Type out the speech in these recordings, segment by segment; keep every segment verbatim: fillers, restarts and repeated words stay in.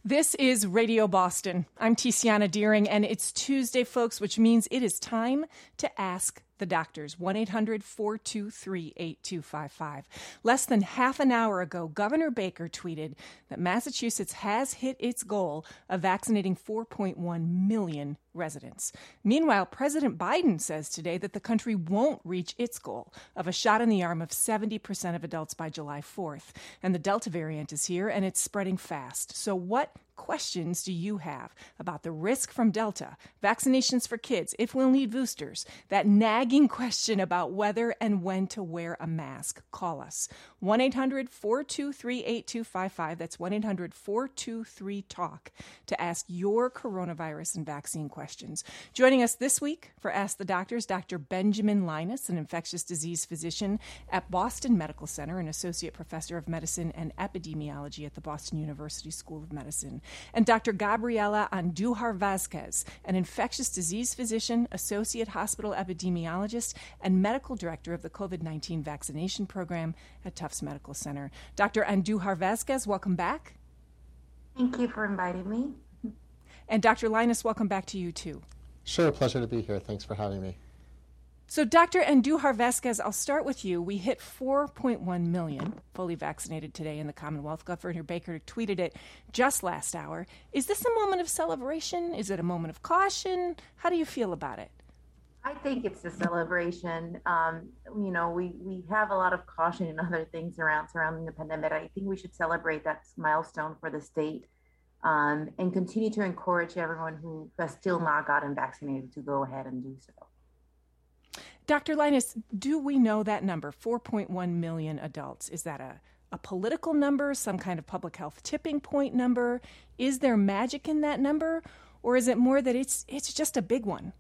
This is Radio Boston. I'm Tiziana Deering, and it's Tuesday, folks, which means it is time to ask the doctors. one eight hundred four two three eight two five five. Less than half an hour ago, Governor Baker tweeted that Massachusetts has hit its goal of vaccinating four point one million residents. Meanwhile, President Biden says today that the country won't reach its goal of a shot in the arm of seventy percent of adults by July fourth. And the Delta variant is here, and it's spreading fast. So what questions do you have about the risk from Delta, vaccinations for kids, if we'll need boosters, that nagging question about whether and when to wear a mask? Call us. one eight hundred four two three eight two five five. That's one eight hundred four two three talk to ask your coronavirus and vaccine questions. Joining us this week for Ask the Doctors, Doctor Benjamin Linus, an infectious disease physician at Boston Medical Center and associate professor of medicine and epidemiology at the Boston University School of Medicine, and Doctor Gabriela Andujar-Vazquez, an infectious disease physician, associate hospital epidemiologist, and medical director of the COVID nineteen vaccination program at Tufts Medical Center. Doctor Andujar-Vazquez, welcome back. Thank you for inviting me. And Doctor Linus, welcome back to you too. Sure, pleasure to be here. Thanks for having me. So, Doctor Andujar-Vazquez, I'll start with you. We hit four point one million fully vaccinated today in the Commonwealth. Governor Baker tweeted it just last hour. Is this a moment of celebration? Is it a moment of caution? How do you feel about it? I think it's a celebration. Um, you know, we, we have a lot of caution and other things around surrounding the pandemic. I think we should celebrate that milestone for the state um, and continue to encourage everyone who has still not gotten vaccinated to go ahead and do so. Doctor Linus, do we know that number, four point one million adults? Is that a, a political number, some kind of public health tipping point number? Is there magic in that number, or is it more that it's it's just a big one?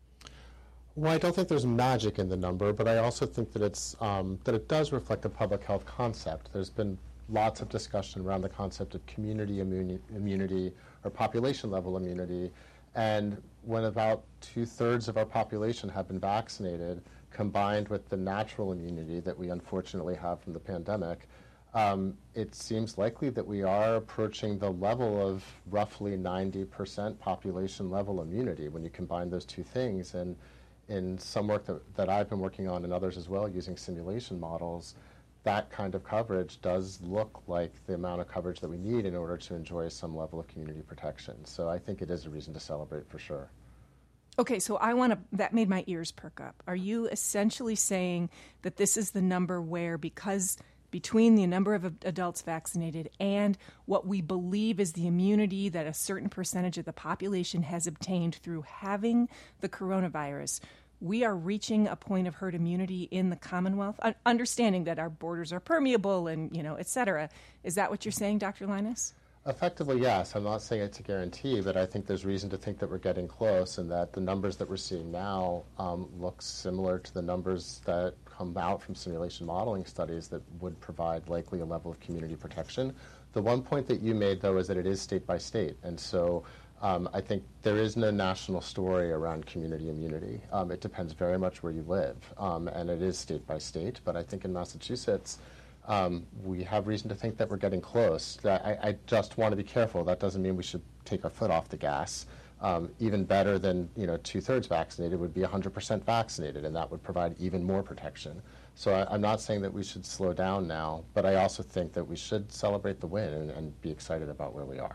Well, I don't think there's magic in the number, but I also think that it's um, that it does reflect a public health concept. There's been lots of discussion around the concept of community immuni- immunity or population-level immunity. And when about two-thirds of our population have been vaccinated, combined with the natural immunity that we unfortunately have from the pandemic, um, it seems likely that we are approaching the level of roughly ninety percent population-level immunity when you combine those two things. And in some work that, that I've been working on and others as well, using simulation models, that kind of coverage does look like the amount of coverage that we need in order to enjoy some level of community protection. So I think it is a reason to celebrate for sure. Okay, so I want to, that made my ears perk up. Are you essentially saying that this is the number where, because between the number of adults vaccinated and what we believe is the immunity that a certain percentage of the population has obtained through having the coronavirus, we are reaching a point of herd immunity in the Commonwealth, understanding that our borders are permeable and, you know, et cetera. Is that what you're saying, Doctor Linus? Effectively, yes. I'm not saying it's a guarantee, but I think there's reason to think that we're getting close and that the numbers that we're seeing now um, look similar to the numbers that come out from simulation modeling studies that would provide likely a level of community protection. The one point that you made, though, is that it is state by state. And so Um, I think there is no national story around community immunity. Um, it depends very much where you live, um, and it is state by state. But I think in Massachusetts, um, we have reason to think that we're getting close. I, I just want to be careful. That doesn't mean we should take our foot off the gas. Um, even better than you know two-thirds vaccinated would be one hundred percent vaccinated, and that would provide even more protection. So I, I'm not saying that we should slow down now, but I also think that we should celebrate the win and, and be excited about where we are.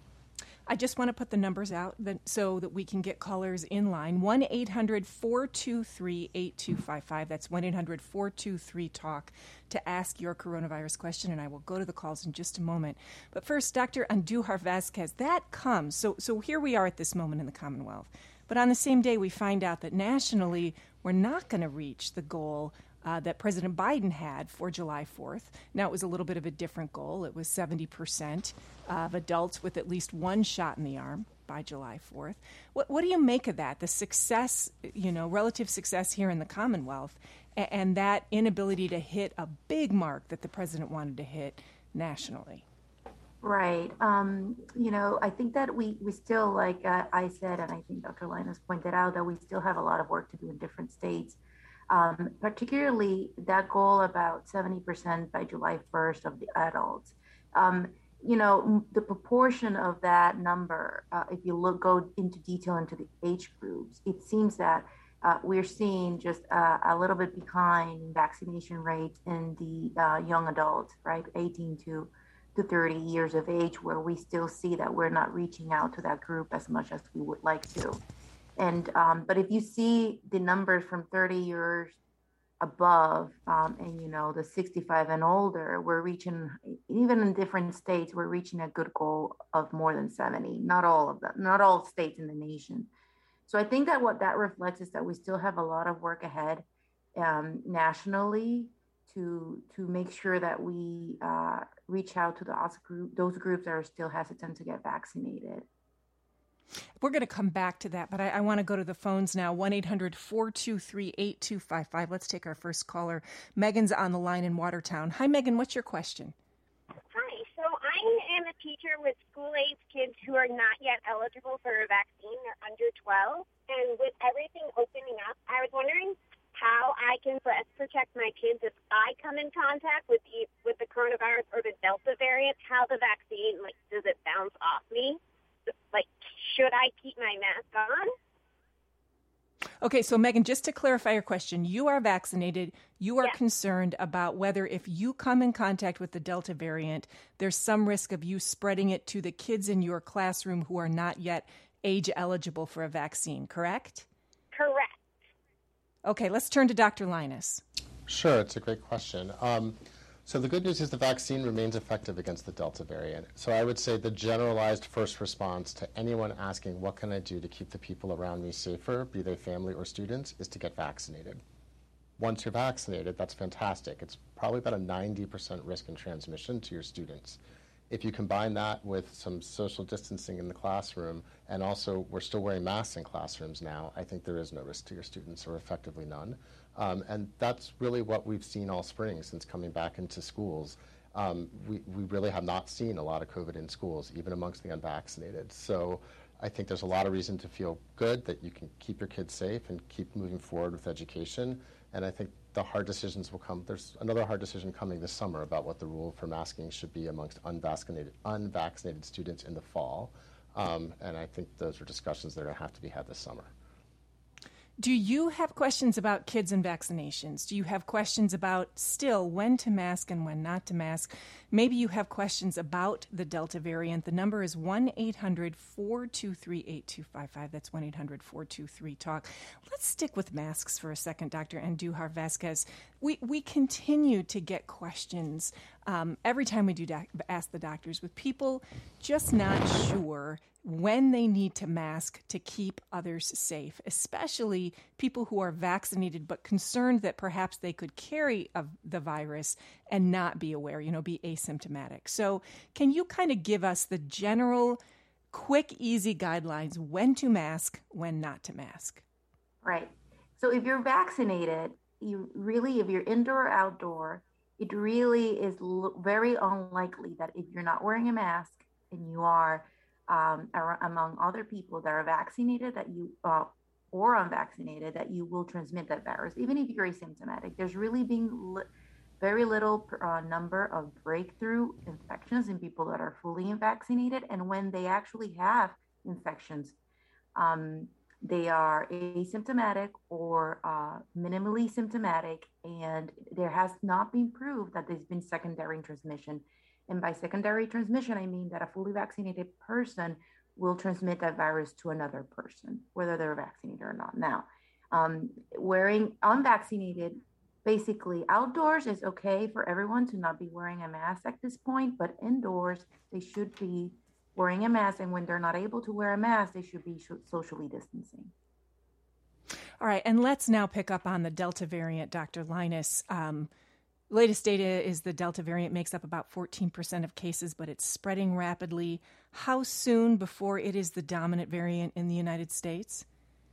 I just want to put the numbers out that, so that we can get callers in line. one eight hundred four two three eight two five five. That's one eight hundred four two three talk to ask your coronavirus question, and I will go to the calls in just a moment. But first, Doctor Andujar-Vazquez, that comes. So, so here we are at this moment in the Commonwealth. But on the same day, we find out that nationally, we're not going to reach the goal Uh, that President Biden had for July fourth. Now, it was a little bit of a different goal. It was seventy percent of adults with at least one shot in the arm by July fourth. What, what do you make of that, the success, you know, relative success here in the Commonwealth, and, and that inability to hit a big mark that the president wanted to hit nationally? Right. Um, you know, I think that we, we still, like uh, I said, and I think Doctor Linus pointed out, that we still have a lot of work to do in different states. Um, particularly that goal about seventy percent by July first of the adults. Um, you know, the proportion of that number, uh, if you look, go into detail into the age groups, it seems that uh, we're seeing just uh, a little bit behind in vaccination rates in the uh, young adults, right, eighteen to to thirty years of age, where we still see that we're not reaching out to that group as much as we would like to. And um, but if you see the numbers from thirty years above, um, and you know the sixty-five and older, we're reaching, even in different states, we're reaching a good goal of more than seventy. Not all of them, not all states in the nation. So I think that what that reflects is that we still have a lot of work ahead um, nationally to to make sure that we uh, reach out to those group those groups that are still hesitant to get vaccinated. We're going to come back to that, but I, I want to go to the phones now. one eight hundred four two three eight two five five. Let's take our first caller. Megan's on the line in Watertown. Hi, Megan. What's your question? Hi. So I am a teacher with school-age kids who are not yet eligible for a vaccine. They're under twelve. And with everything opening up, I was wondering how I can best protect my kids if I come in contact with the, with the coronavirus or the Delta variant. How the vaccine, like, does it bounce off me? Like, should I keep my mask on? Okay, so Megan, just to clarify your question, you are vaccinated. You are yes. concerned about whether if you come in contact with the Delta variant, there's some risk of you spreading it to the kids in your classroom who are not yet age eligible for a vaccine, correct? Correct. Okay, let's turn to Doctor Linus. Sure, it's a great question. Um, So the good news is the vaccine remains effective against the Delta variant. So I would say the generalized first response to anyone asking, what can I do to keep the people around me safer, be they family or students, is to get vaccinated. Once you're vaccinated, that's fantastic. It's probably about a ninety percent risk in transmission to your students. If you combine that with some social distancing in the classroom, and also we're still wearing masks in classrooms now, I think there is no risk to your students, or effectively none. Um, and that's really what we've seen all spring since coming back into schools. Um, we, we really have not seen a lot of COVID in schools, even amongst the unvaccinated. So I think there's a lot of reason to feel good that you can keep your kids safe and keep moving forward with education. And I think the hard decisions will come. There's another hard decision coming this summer about what the rule for masking should be amongst unvaccinated, unvaccinated students in the fall. Um, and I think those are discussions that are going to have to be had this summer. Do you have questions about kids and vaccinations? Do you have questions about still when to mask and when not to mask? Maybe you have questions about the Delta variant. The number is one eight hundred four two three eight two five five. That's one eight hundred four two three talk. Let's stick with masks for a second, Doctor Andujar Vazquez. We, we continue to get questions um, every time we do doc- ask the doctors with people just not sure when they need to mask to keep others safe, especially people who are vaccinated but concerned that perhaps they could carry a, the virus and not be aware, you know, be asymptomatic. So can you kind of give us the general, quick, easy guidelines when to mask, when not to mask? Right. So if you're vaccinated, you really, if you're indoor or outdoor, it really is l- very unlikely that if you're not wearing a mask and you are Um, among other people that are vaccinated, that you uh, or unvaccinated, that you will transmit that virus, even if you're asymptomatic. There's really been li- very little uh, number of breakthrough infections in people that are fully vaccinated, and when they actually have infections, um, they are asymptomatic or uh, minimally symptomatic, and there has not been proved that there's been secondary transmission. And by secondary transmission, I mean that a fully vaccinated person will transmit that virus to another person, whether they're vaccinated or not. Now, um, wearing unvaccinated, basically outdoors is okay for everyone to not be wearing a mask at this point, but indoors, they should be wearing a mask. And when they're not able to wear a mask, they should be socially distancing. All right. And let's now pick up on the Delta variant, Doctor Linus. Um, Latest data is the Delta variant makes up about fourteen percent of cases, but it's spreading rapidly. How soon before it is the dominant variant in the United States?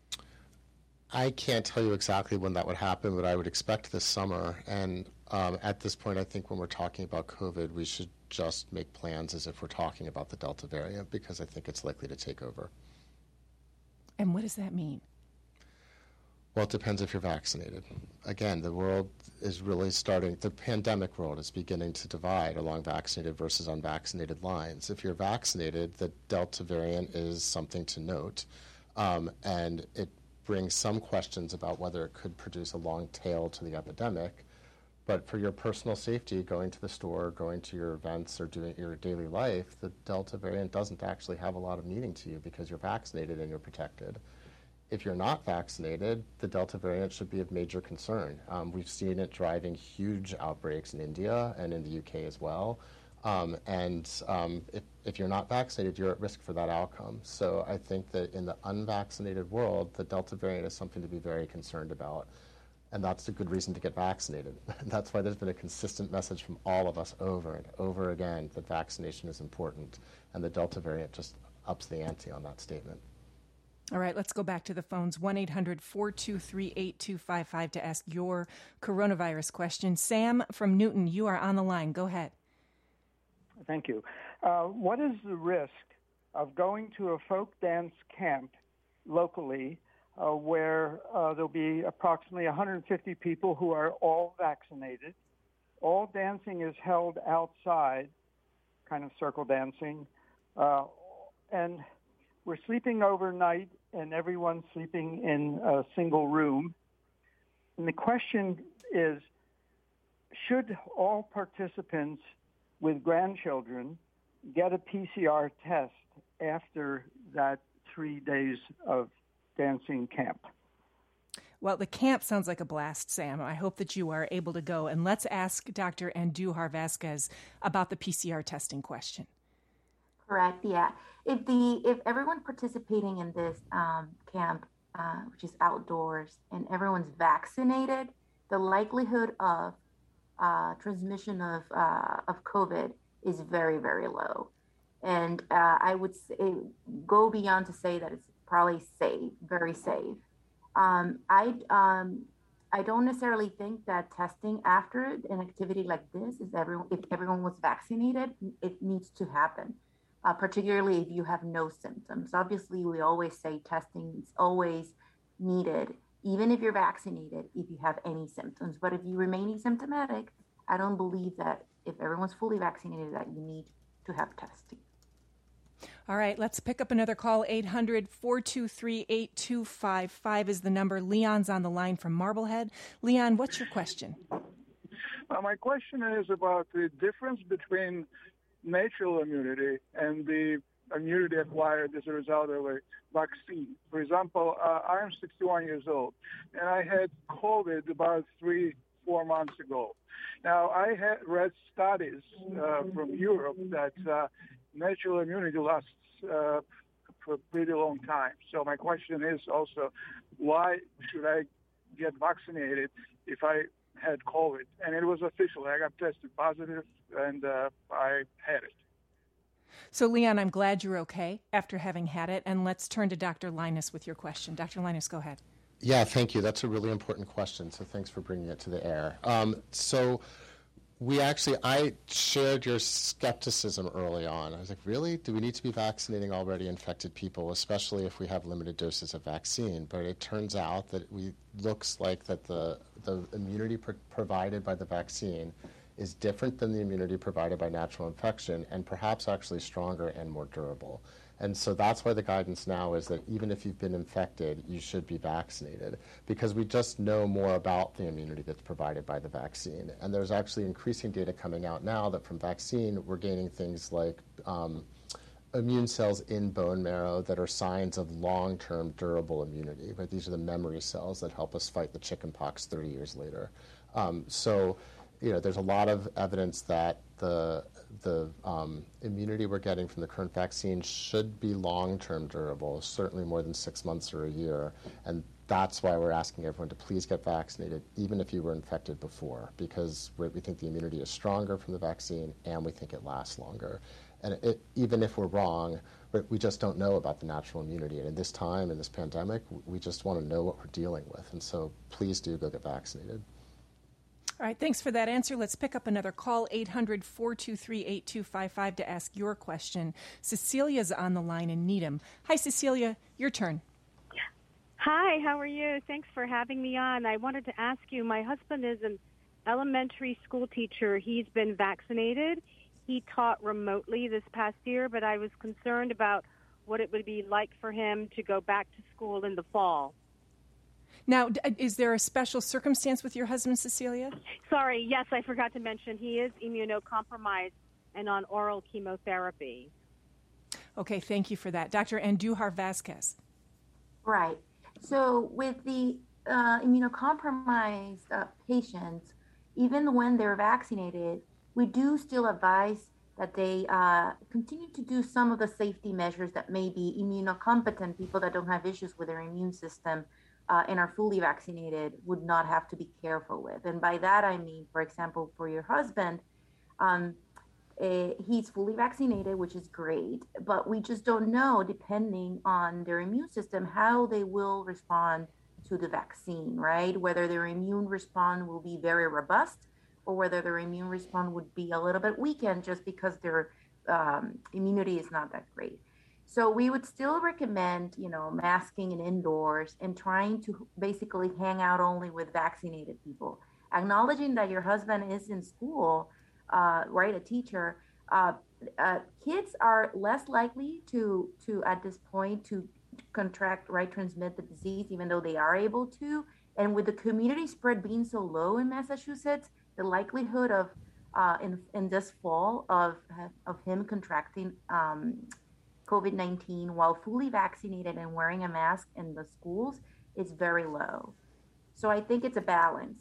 I can't tell you exactly when that would happen, but I would expect this summer. And um, at this point, I think when we're talking about COVID, we should just make plans as if we're talking about the Delta variant, because I think it's likely to take over. And what does that mean? Well, it depends if you're vaccinated. Again, the world is really starting, the pandemic world is beginning to divide along vaccinated versus unvaccinated lines. If you're vaccinated, the Delta variant is something to note, um, and it brings some questions about whether it could produce a long tail to the epidemic. But for your personal safety, going to the store, going to your events, or doing your daily life, the Delta variant doesn't actually have a lot of meaning to you because you're vaccinated and you're protected. If you're not vaccinated, the Delta variant should be of major concern. Um, we've seen it driving huge outbreaks in India and in the U K as well. Um, and um, if, if you're not vaccinated, you're at risk for that outcome. So I think that in the unvaccinated world, the Delta variant is something to be very concerned about. And that's a good reason to get vaccinated. That's why there's been a consistent message from all of us over and over again that vaccination is important. And the Delta variant just ups the ante on that statement. All right, let's go back to the phones, one eight hundred four two three eight two five five to ask your coronavirus question. Sam from Newton, you are on the line. Go ahead. Thank you. Uh, what is the risk of going to a folk dance camp locally uh, where uh, there'll be approximately one hundred fifty people who are all vaccinated? All dancing is held outside, kind of circle dancing, uh, and we're sleeping overnight, and everyone's sleeping in a single room. And the question is, should all participants with grandchildren get a P C R test after that three days of dancing camp? Well, the camp sounds like a blast, Sam. I hope that you are able to go. And let's ask Doctor Andujar Vasquez about the P C R testing question. Correct. Yeah. If the if everyone participating in this um, camp, uh, which is outdoors, and everyone's vaccinated, the likelihood of uh, transmission of uh, of COVID is very, very low. And uh, I would say, go beyond to say that it's probably safe, very safe. Um, I um, I don't necessarily think that testing after an activity like this is everyone. If everyone was vaccinated, it needs to happen. Uh, particularly if you have no symptoms. Obviously, we always say testing is always needed, even if you're vaccinated, if you have any symptoms. But if you remain asymptomatic, I don't believe that if everyone's fully vaccinated, that you need to have testing. All right, let's pick up another call. eight hundred four two three eight two five five is the number. Leon's on the line from Marblehead. Leon, what's your question? Uh, my question is about the difference between natural immunity and the immunity acquired as a result of a vaccine. For example, uh, I'm sixty-one years old, and I had COVID about three, four months ago. Now, I had read studies uh, from Europe that uh, natural immunity lasts uh, for a pretty long time. So my question is also, why should I get vaccinated if I had COVID? And it was official. I got tested positive, and uh, I had it. So, Leon, I'm glad you're okay after having had it. And let's turn to Doctor Linus with your question. Doctor Linus, go ahead. Yeah, thank you. That's a really important question, so thanks for bringing it to the air. Um, so we actually, I shared your skepticism early on. I was like, really? Do we need to be vaccinating already infected people, especially if we have limited doses of vaccine? But it turns out that we looks like that the, the immunity pr- provided by the vaccine is different than the immunity provided by natural infection, and perhaps actually stronger and more durable. And so that's why the guidance now is that even if you've been infected, you should be vaccinated, because we just know more about the immunity that's provided by the vaccine. And there's actually increasing data coming out now that from vaccine, we're gaining things like um, immune cells in bone marrow that are signs of long-term durable immunity. Right? These are the memory cells that help us fight the chickenpox thirty years later. Um, so, you know, there's a lot of evidence that the the um, immunity we're getting from the current vaccine should be long-term durable, certainly more than six months or a year. And that's why we're asking everyone to please get vaccinated, even if you were infected before, because we think the immunity is stronger from the vaccine and we think it lasts longer. And it, even if we're wrong, we just don't know about the natural immunity. And in this time, in this pandemic, we just want to know what we're dealing with. And so please do go get vaccinated. All right, thanks for that answer. Let's pick up another call, eight hundred four two three eight two five five, to ask your question. Cecilia's on the line in Needham. Hi, Cecilia, your turn. Hi, how are you? Thanks for having me on. I wanted to ask you, my husband is an elementary school teacher. He's been vaccinated. He taught remotely this past year, but I was concerned about what it would be like for him to go back to school in the fall. Now, is there a special circumstance with your husband, Cecilia? Sorry, yes, I forgot to mention he is immunocompromised and on oral chemotherapy. Okay, thank you for that. Doctor Andujar Vasquez. Right. So with the uh, immunocompromised uh, patients, even when they're vaccinated, we do still advise that they uh, continue to do some of the safety measures that maybe immunocompetent people that don't have issues with their immune system uh, and are fully vaccinated would not have to be careful with. And by that, I mean, for example, for your husband, um, uh, he's fully vaccinated, which is great, but we just don't know, depending on their immune system, how they will respond to the vaccine, right? Whether their immune response will be very robust or whether their immune response would be a little bit weakened just because their um, immunity is not that great. So we would still recommend, you know, masking and indoors and trying to basically hang out only with vaccinated people. Acknowledging that your husband is in school, uh, right, a teacher, uh, uh, kids are less likely to, to at this point, to contract, right, transmit the disease, even though they are able to. And with the community spread being so low in Massachusetts, the likelihood of uh, in in this fall of of him contracting um, COVID nineteen while fully vaccinated and wearing a mask in the schools is very low. So I think it's a balance.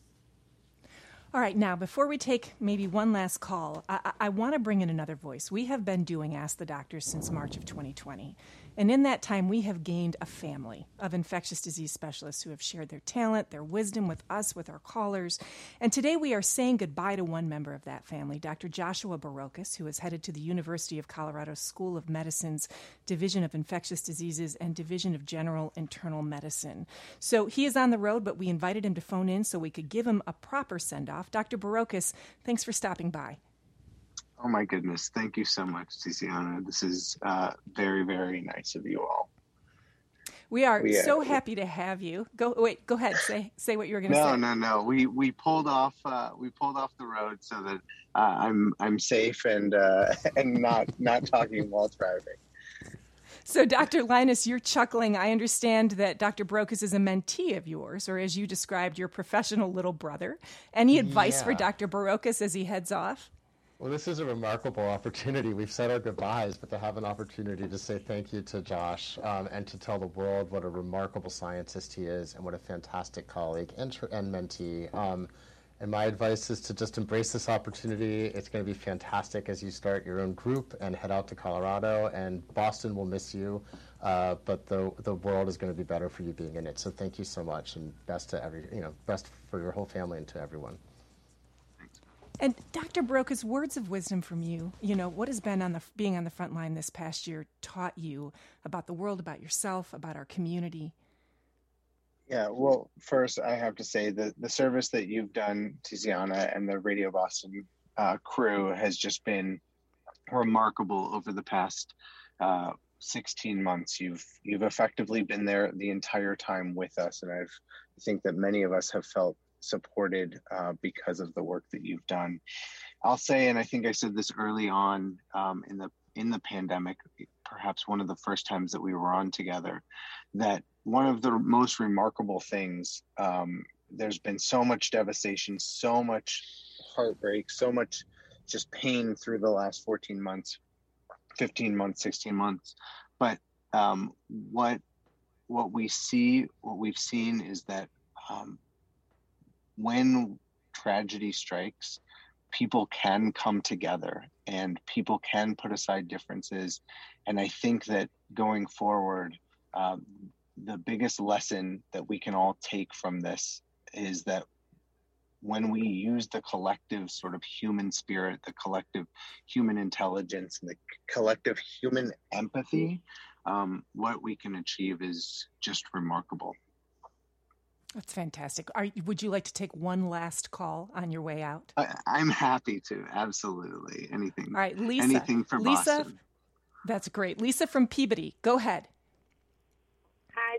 All right, now, before we take maybe one last call, I, I, I want to bring in another voice. We have been doing Ask the Doctors since March of twenty twenty. And in that time, we have gained a family of infectious disease specialists who have shared their talent, their wisdom with us, with our callers. And today we are saying goodbye to one member of that family, Doctor Joshua Barocas, who is headed to the University of Colorado School of Medicine's Division of Infectious Diseases and Division of General Internal Medicine. So he is on the road, but we invited him to phone in so we could give him a proper send-off. Doctor Barocas, thanks for stopping by. Oh, my goodness. Thank you so much, Tiziana. This is uh, very, very nice of you all. We are we, uh, so happy to have you. Go wait. Go ahead. Say say what you were going to no, say. No, no, no. We we pulled off. Uh, we pulled off the road so that uh, I'm I'm safe and uh, and not not talking while driving. So, Doctor Linus, you're chuckling. I understand that Doctor Barocas is a mentee of yours, or as you described, your professional little brother. Any advice yeah. for Doctor Barocas as he heads off? Well, this is a remarkable opportunity. We've said our goodbyes, but to have an opportunity to say thank you to Josh um, and to tell the world what a remarkable scientist he is and what a fantastic colleague and, and mentee. Um, and my advice is to just embrace this opportunity. It's going to be fantastic as you start your own group and head out to Colorado. And Boston will miss you, uh, but the the world is going to be better for you being in it. So thank you so much, and best to every you know best for your whole family and to everyone. And Doctor Barocas, words of wisdom from you. You know, what has been on the being on the front line this past year taught you about the world, about yourself, about our community? Yeah, well, first I have to say that the service that you've done, Tiziana, and the Radio Boston uh, crew has just been remarkable over the past uh, sixteen months. You've you've effectively been there the entire time with us, and I've, I think that many of us have felt supported uh, because of the work that you've done. I'll say, and I think I said this early on um, in the in the pandemic, perhaps one of the first times that we were on together, that one of the most remarkable things, um, there's been so much devastation, so much heartbreak, so much just pain through the last fourteen months, fifteen months, sixteen months. But um, what what we see, what we've seen is that um, when tragedy strikes, people can come together and people can put aside differences. And I think that going forward, um, the biggest lesson that we can all take from this is that when we use the collective sort of human spirit, the collective human intelligence, and the collective human empathy, um, what we can achieve is just remarkable. That's fantastic. Are, would you like to take one last call on your way out? I, I'm happy to. Absolutely. Anything. All right, Lisa. Anything for Lisa, Boston. That's great. Lisa from Peabody, go ahead. Hi,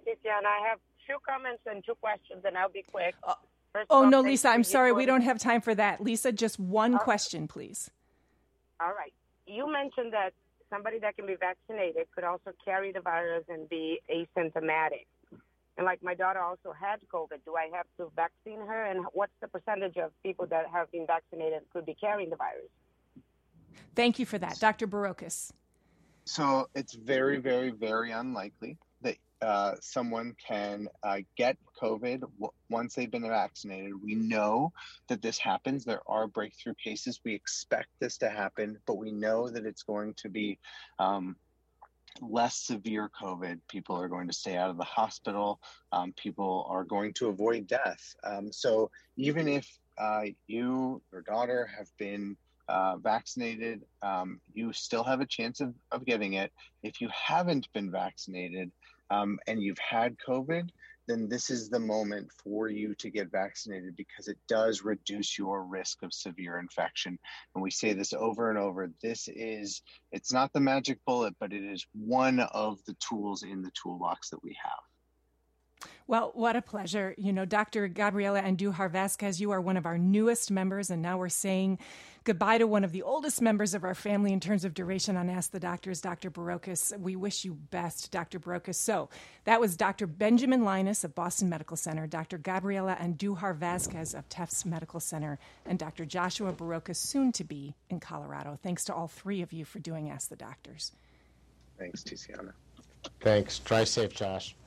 Tiziana. I have two comments and two questions, and I'll be quick. Uh, First oh, off, no, thanks Lisa, for I'm you sorry. doing- We don't have time for that. Lisa, just one Oh. question, please. All right. You mentioned that somebody that can be vaccinated could also carry the virus and be asymptomatic. And like my daughter also had COVID. Do I have to vaccine her? And what's the percentage of people that have been vaccinated could be carrying the virus? Thank you for that. Doctor Barocas. So it's very, very, very unlikely that uh, someone can uh, get COVID w- once they've been vaccinated. We know that this happens. There are breakthrough cases. We expect this to happen, but we know that it's going to be um, less severe COVID. People are going to stay out of the hospital. Um, people are going to avoid death. Um, so even if uh, you, your daughter, have been Uh, vaccinated, um, you still have a chance of, of getting it. If you haven't been vaccinated um, and you've had COVID, then this is the moment for you to get vaccinated because it does reduce your risk of severe infection. And we say this over and over. This is, it's not the magic bullet, but it is one of the tools in the toolbox that we have. Well, what a pleasure. You know, Doctor Gabriela Andujar-Vasquez, you are one of our newest members, and now we're saying goodbye to one of the oldest members of our family in terms of duration on Ask the Doctors, Doctor Barocas. We wish you best, Doctor Barocas. So that was Doctor Benjamin Linus of Boston Medical Center, Doctor Gabriela Andujar-Vasquez of Tufts Medical Center, and Doctor Joshua Barocas, soon to be in Colorado. Thanks to all three of you for doing Ask the Doctors. Thanks, Tiziana. Thanks. Drive safe, Josh.